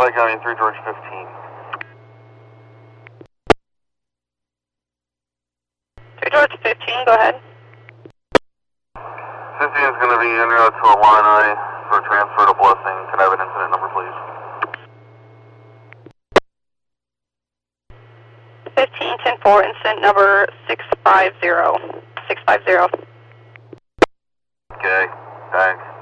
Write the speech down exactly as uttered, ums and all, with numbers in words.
Clay County through George fifteen. Through George fifteen, go ahead. fifteen is going to be en route to Illini for transfer to Blessing. Can I have an incident number, please? fifteen ten four, incident number six five zero. six five zero. Okay, thanks.